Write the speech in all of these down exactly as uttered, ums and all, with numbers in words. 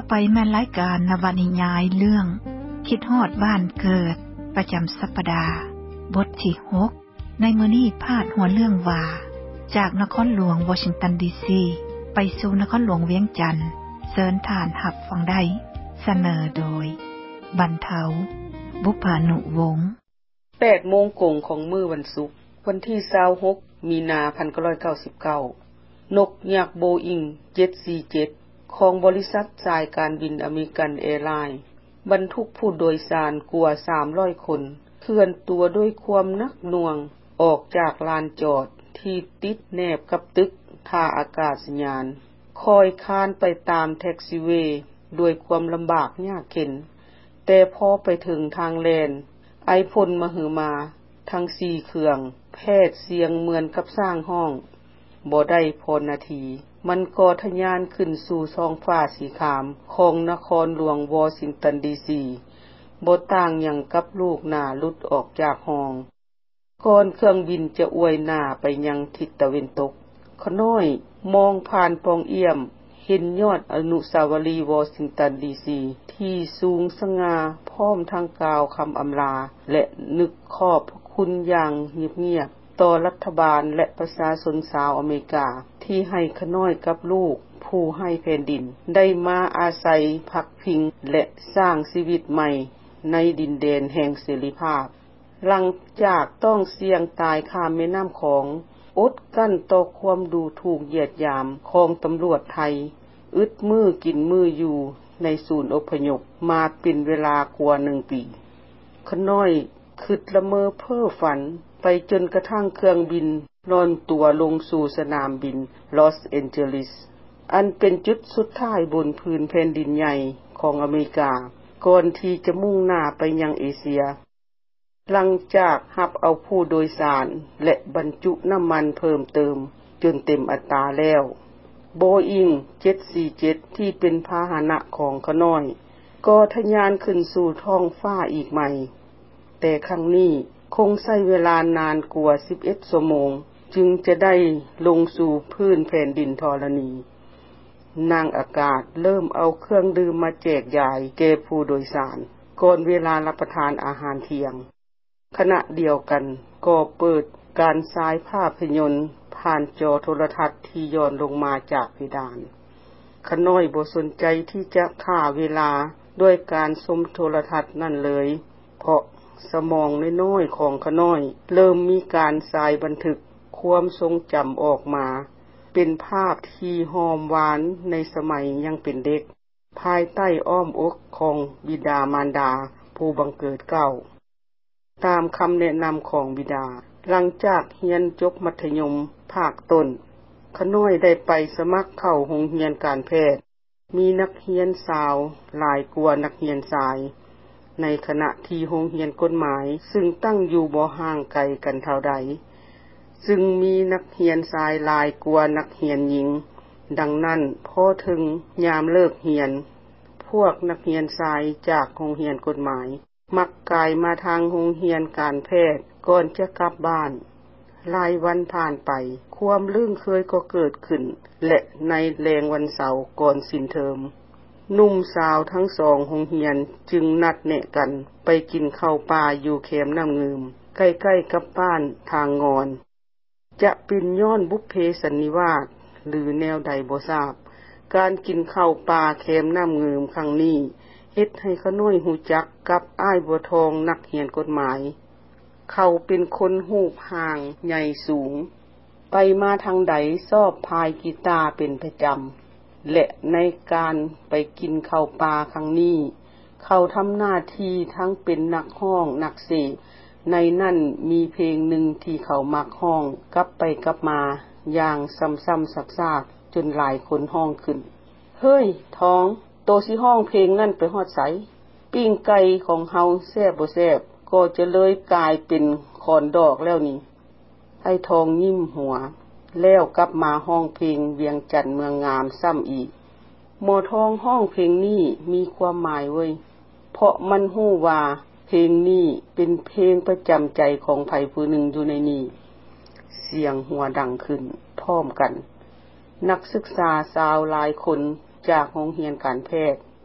ไปแม่นรายการนวนิยายเรื่องคิดฮอดบ้านเกิดประจำสัปดาห์บทที่หกในมื้อนี้พาดหัวเรื่องว่าจากนครหลวงวอชิงตันดีซีไปสู่นครหลวงเวียงจันทน์เชิญทานรับฟังได้เสนอโดยบรรเทาบุพานุวงศ์แปดโมงกงของมื้อวันศุกร์วันที่ยี่สิบหกมีนาคมหนึ่งพันเก้าร้อยเก้าสิบเก้านกยักษ์โบอิงเจ็ดสี่เจ็ดของบริษัทสายการบินอเมริกันแอร์ไลน์บรรทุกผู้โดยสารกว่าสามร้อยคนเคลื่อนตัวด้วยความหนักหน่วงออกจากลานจอดที่ติดแนบกับตึกท่าอากาศยานคอยคานไปตามแท็กซี่เวย์ด้วยความลำบากยากเข็ญแต่พอไปถึงทางแลนไอพ่นมหึมาทั้งสี่เครื่องแพทย์เสียงเหมือนกับสร้างห้องบ่ได้พอนาทีมันก็ทะยานขึ้นสู่ท้องฟ้าสีขามของนครหลวงวอชิงตันดีซีบ่ต่างหยังกับลูกหน้าหลุดออกจากห้องก่อนเครื่องบินจะอวยหน้าไปยังทิศตะวันตกขน้อยมองผ่านปองเอี่ยมเห็นยอดอนุสาวรีย์วอชิงตันดีซีที่สูงสง่าพร้อมทั้งกล่าวคำอำลาและนึกขอบพระคุณอย่างเงียบๆต่อรัฐบาลและประชาชนชาวอเมริกาที่ให้ขน้อยกับลูกผู้ให้แผ่นดินได้มาอาศัยพักพิงและสร้างชีวิตใหม่ในดินแดนแห่งเสรีภาพหลังจากต้องเสี่ยงตายข้ามแม่น้ำของอดกั้นต่อความดูถูกเหยียดหยามของตำรวจไทยอึดมือกินมืออยู่ในศูนย์อพยพมาเป็นเวลากว่าหนึ่งปีขน้อยคิดละเมอเพ้อฝันไปจนกระทั่งเครื่องบินนอนตัวลงสู่สนามบินลอสแอนเจลิสอันเป็นจุดสุดท้ายบนพื้นแผ่นดินใหญ่ของอเมริกาก่อนที่จะมุ่งหน้าไปยังเอเชียหลังจากรับเอาผู้โดยสารและบรรจุน้ำมันเพิ่มเติมจนเต็มอัตราแล้วโบอิงเจ็ดสี่เจ็ดที่เป็นพาหนะของขน้อยก็ทะยานขึ้นสู่ท้องฟ้าอีกใหม่แต่ครั้งนี้คงใช้เวลานานกว่าสิบเอ็ดชั่วโมงจึงจะได้ลงสู่พื้นแผ่นดินธรณีนางอากาศเริ่มเอาเครื่องดื่มมาแจกจ่ายแก่ผู้โดยสารก่อนเวลารับประทานอาหารเที่ยงขณะเดียวกันก็เปิดการฉายภาพยนตร์ผ่านจอโทรทัศน์ที่ย้อนลงมาจากเพดานขน้อยบ่สนใจที่จะฆ่าเวลาด้วยการชมโทรทัศน์นั่นเลยเพราะสมองน้อยๆของขน้อยเริ่มมีการฉายบันทึกความทรงจำออกมาเป็นภาพที่หอมหวานในสมัยยังเป็นเด็กภายใต้อ้อมอกของบิดามารดาผู้บังเกิดเกล้าตามคำแนะนำของบิดาหลังจากเรียนจบมัธยมภาคต้นขน้อยได้ไปสมัครเข้าโรงเรียนการแพทย์มีนักเรียนสาวหลายกว่านักเรียนชายในขณะที่โรงเรียนกฎหมายซึ่งตั้งอยู่บ่ห่างไกลกันเท่าใดซึ่งมีนักเรียนชายหลายกว่านักเรียนหญิงดังนั้นพอถึงยามเลิกเรียนพวกนักเรียนชายจากโรงเรียนกฎหมายมักกายมาทางโรงเรียนการแพทย์ก่อนจะกลับบ้านหลายวันผ่านไปความลื่นเคยก็เกิดขึ้นและในแรงวันเสาร์ก่อนสิ้นเทอมหนุ่มสาวทั้งสองโรงเรียนจึงนัดแนะกันไปกินข้าวปลาอยู่แคมป์น้ำงืมใกล้ๆกับบ้านทางงอนจะเป็นย้อนบุพเพสันนิวาสหรือแนวใดบ่ทราบการกินข้าวปลาแคมป์น้ำงืมครั้งนี้เฮ็ดให้ขน้อยหูจักกับอ้ายบัวทองนักเรียนกฎหมายเขาเป็นคนรูปร่างใหญ่สูงไปมาทางใดชอบพายกีตาร์เป็นประจำและในการไปกินข้าวปลาครั้งนี้เขาทำหน้าที่ทั้งเป็นนักร้องนักเสกในนั่นมีเพลงหนึ่งที่เขามักร้องกลับไปกลับมาอย่างซ้ำๆซักๆจนหลายคนร้องขึ้นเฮ้ยท้องโตสิร้องเพลงนั่นไปฮอดไสปิ้งไก่ของเฮาแซ่บบ่แซ่บก็จะเลยกลายเป็นขอนดอกแล้วนี่ไอ้ทองยิ้มหัวแล้วกลับมาร้องเพลงเวียงจันทน์เมืองงามซ้ำอีกหมอทองร้องเพลงนี้มีความหมายเว้ยเพราะมันฮู้ว่าเพลงนี้เป็นเพลงประจำใจของไผผู้หนึ่งอยู่ในนี้เสียงหัวดังขึ้นพร้อมกันนักศึกษาสาวหลายคนจากโรงเรียนการแพทย์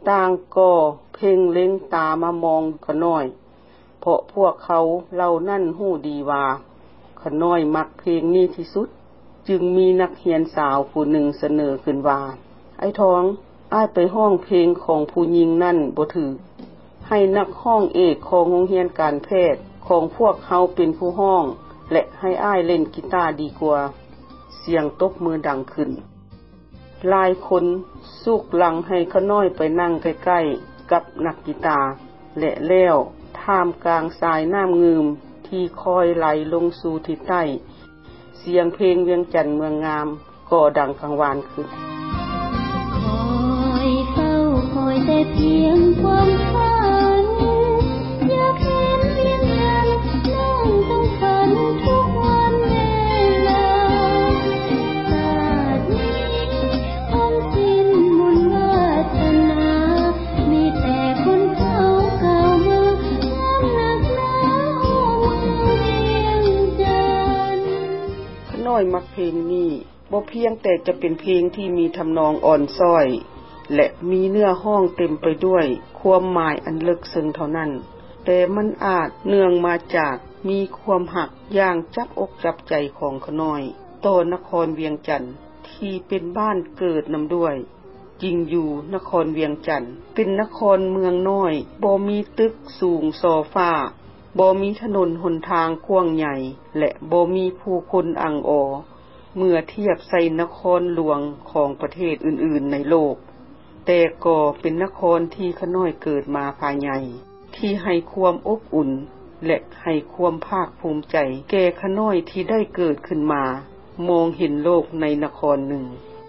ต่างก็เพ่งเล็งตามามองขน้อยเพราะพวกเขาเหล่านั้นฮู้ดีว่าขน้อยมักเพลงนี้ที่สุดจึงมีนักเรียนสาวผู้หนึ่งเสนอขึ้นว่าไอ้ทองอ้ายไปห้องเพลงของผู้หญิงนั่นบ่ถูกให้นักห้องเอกของโรงเรียนการแพทย์ของพวกเขาเป็นผู้ห้องและให้อ้ายเล่นกีตาร์ดีกว่าเสียงตบมือดังขึ้นหลายคนสุกหลังให้ขน้อยไปนั่งใกล้ๆกับนักกีตาร์และแล้วท่ามกลางสายน้ำงืมที่คอยไหลลงสู่ที่ใต้เสียงเพลงเวียงจันทน์เมืองงามก็ดังกังวานขึ้นคอยเฝ้าคอยแต่เพียงความฝันอยากเห็นเวียงจันทน์นั่งต้องฝันทุกวันเวลาชาตินี้คงสิ้นบุญวาสนามีแต่คนเก่าเก่ามาน้ำหนักหนาเมืองเวียงจันทน์ขน้อยมักเพลงนี้บ่เพียงแต่จะเป็นเพลงที่มีทำนองอ่อนซ้อยและมีเนื้อห้องเต็มไปด้วยความหมายอันลึกซึ้งเท่านั้นแต่มันอาจเนื่องมาจากมีความหักอย่างจับอกจับใจของขน้อยต่อนครเวียงจันทน์ที่เป็นบ้านเกิดนำด้วยจริงอยู่นครเวียงจันทน์เป็นนครเมืองน้อยบ่มีตึกสูงซอฟ้าบ่มีถนนหนทางกว้างใหญ่และบ่มีผู้คนอังออเมื่อเทียบใส่นครหลวงของประเทศอื่นๆในโลกแต่ก็เป็นนครที่ขน้อยเกิดมาภายในที่ให้ความอบอุ่นและให้ความภาคภูมิใจแก่ขน้อยที่ได้เกิดขึ้นมามองเห็นโลกในนครหนึ่ง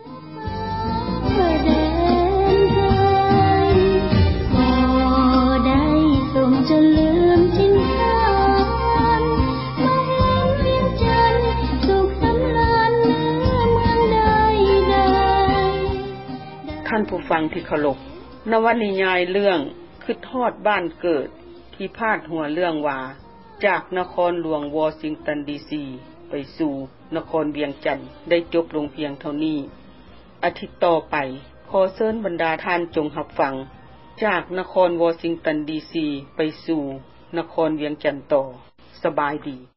ท่านผู้ฟังที่เคารพนวนิยายเรื่องคิดฮอดบ้านเกิดที่พาดหัวเรื่องว่าจากนครหลวงวอชิงตันดีซีไปสู่นครเวียงจันทน์ได้จบลงเพียงเท่านี้อาทิตย์ต่อไปขอเชิญบรรดาท่านจงรับฟังจากนครวอชิงตันดีซีไปสู่นครเวียงจันทน์ต่อสบายดี